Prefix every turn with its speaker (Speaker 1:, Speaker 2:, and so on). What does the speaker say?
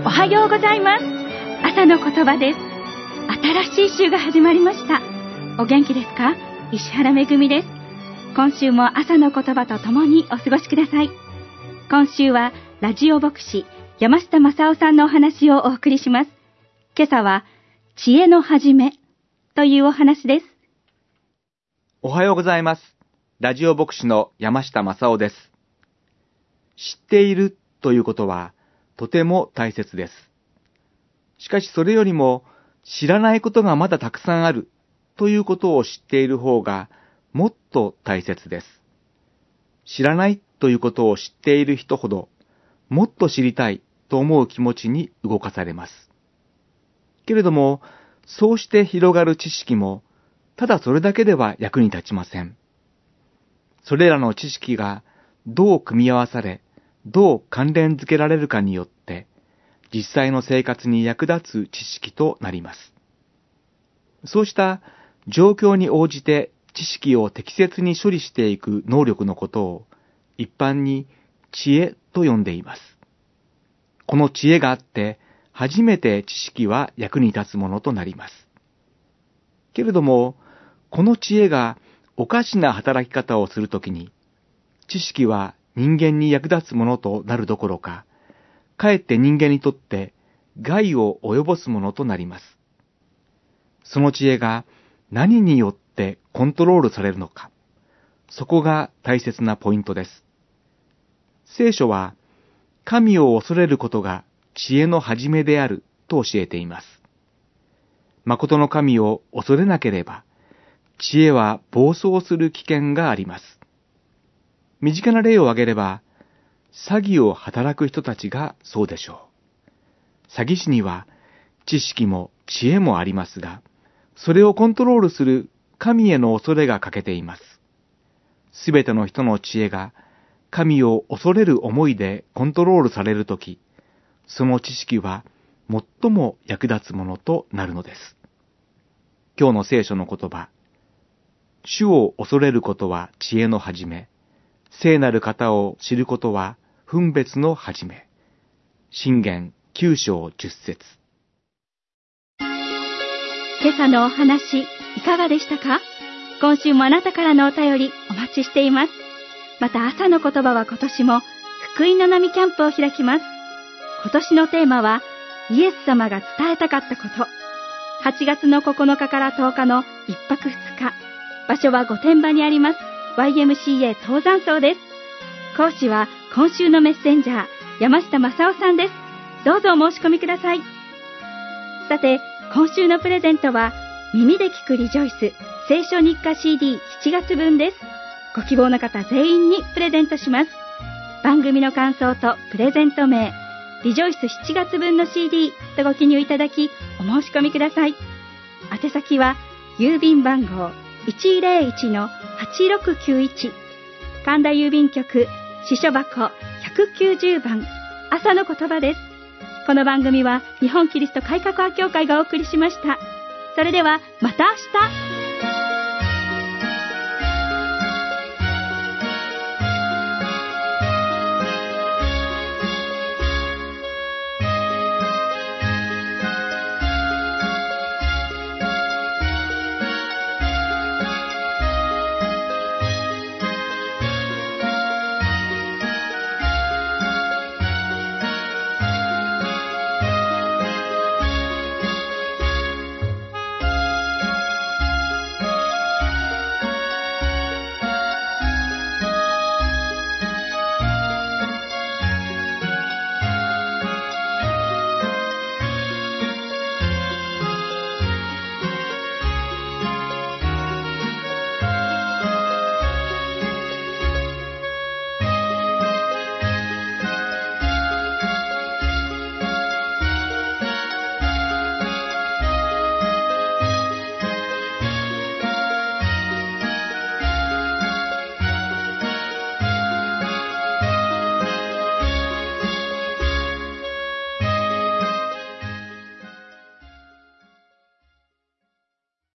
Speaker 1: おはようございます。朝の言葉です。新しい週が始まりました。お元気ですか？石原めぐみです。今週も朝の言葉とともにお過ごしください。今週はラジオ牧師山下正夫さんのお話をお送りします。今朝は知恵の始めというお話です。
Speaker 2: おはようございます。ラジオ牧師の山下正夫です。知っているということはとても大切です。しかしそれよりも知らないことがまだたくさんあるということを知っている方がもっと大切です。知らないということを知っている人ほどもっと知りたいと思う気持ちに動かされます。けれどもそうして広がる知識もただそれだけでは役に立ちません。それらの知識がどう組み合わされ、どう関連づけられるかによって、実際の生活に役立つ知識となります。そうした状況に応じて知識を適切に処理していく能力のことを、一般に知恵と呼んでいます。この知恵があって、初めて知識は役に立つものとなります。けれども、この知恵がおかしな働き方をするときに、知識は人間に役立つものとなるどころか、かえって人間にとって害を及ぼすものとなります。その知恵が何によってコントロールされるのか、そこが大切なポイントです。聖書は、神を恐れることが知恵の始めであると教えています。誠の神を恐れなければ、知恵は暴走する危険があります。身近な例を挙げれば、詐欺を働く人たちがそうでしょう。詐欺師には知識も知恵もありますが、それをコントロールする神への恐れが欠けています。すべての人の知恵が神を恐れる思いでコントロールされるとき、その知識は最も役立つものとなるのです。今日の聖書の言葉、主を恐れることは知恵の始め、聖なる方を知ることは分別の始め。箴言9章10節。
Speaker 1: 今朝のお話いかがでしたか？今週もあなたからのお便りお待ちしています。また朝の言葉は今年も福音の波キャンプを開きます。今年のテーマはイエス様が伝えたかったこと。8月の9日から10日の1泊2日。場所は御殿場にあります YMCA 東山荘です。講師は今週のメッセンジャー山下正夫さんです。どうぞお申し込みください。さて今週のプレゼントは耳で聞くリジョイス聖書日課 CD7 月分です。ご希望の方全員にプレゼントします。番組の感想とプレゼント名リジョイス7月分の CD とご記入いただきお申し込みください。宛先は郵便番号 101-8691 神田郵便局支所箱190番朝の言葉です。この番組は日本キリスト改革派協会がお送りしました。それではまた明日。